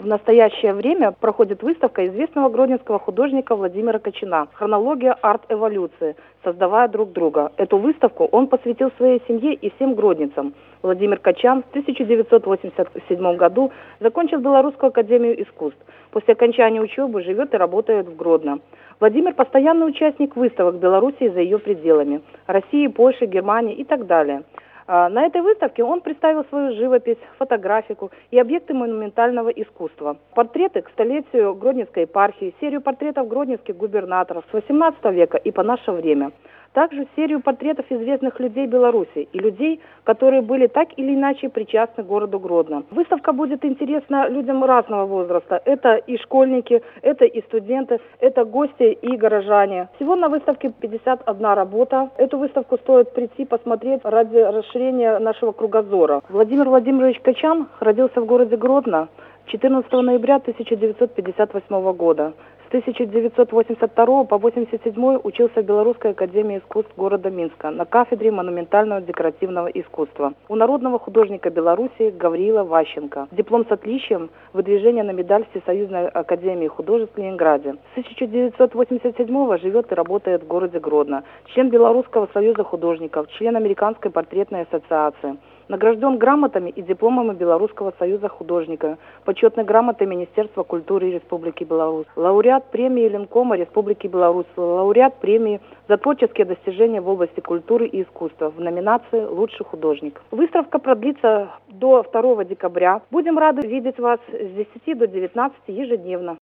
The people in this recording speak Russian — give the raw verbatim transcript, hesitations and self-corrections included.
В настоящее время проходит выставка известного гродненского художника Владимира Качана «Хронология арт-эволюции. Создавая друг друга». Эту выставку он посвятил своей семье и всем гродненцам. Владимир Качан в тысяча девятьсот восемьдесят седьмом году закончил Белорусскую академию искусств. После окончания учебы живет и работает в Гродно. Владимир – постоянный участник выставок в Беларуси и за ее пределами – России, Польши, Германии и так далее. На этой выставке он представил свою живопись, фотографику и объекты монументального искусства. Портреты к столетию Гродненской епархии, серию портретов гродненских губернаторов с восемнадцатого века и по наше время. Также серию портретов известных людей Беларуси и людей, которые были так или иначе причастны к городу Гродно. Выставка будет интересна людям разного возраста. Это и школьники, это и студенты, это гости и горожане. Всего на выставке пятьдесят одна работа. Эту выставку стоит прийти посмотреть ради расширения нашего кругозора. Владимир Владимирович Качан родился в городе Гродно четырнадцатого ноября тысяча девятьсот пятьдесят восьмого года. С тысяча девятьсот восемьдесят второго по восемьдесят седьмой учился в Белорусской академии искусств города Минска на кафедре монументального декоративного искусства у народного художника Беларуси Гавриила Ващенко. Диплом с отличием, выдвижение на медаль Всесоюзной академии художеств в Ленинграде. С тысяча девятьсот восемьдесят седьмого живет и работает в городе Гродно. Член Белорусского союза художников, член Американской портретной ассоциации. Награжден грамотами и дипломами Белорусского союза художников, почетной грамотой Министерства культуры Республики Беларусь, лауреат премии Ленкома Республики Беларусь, лауреат премии за творческие достижения в области культуры и искусства в номинации «Лучший художник». Выставка продлится до второго декабря. Будем рады видеть вас с десяти до девятнадцати ежедневно.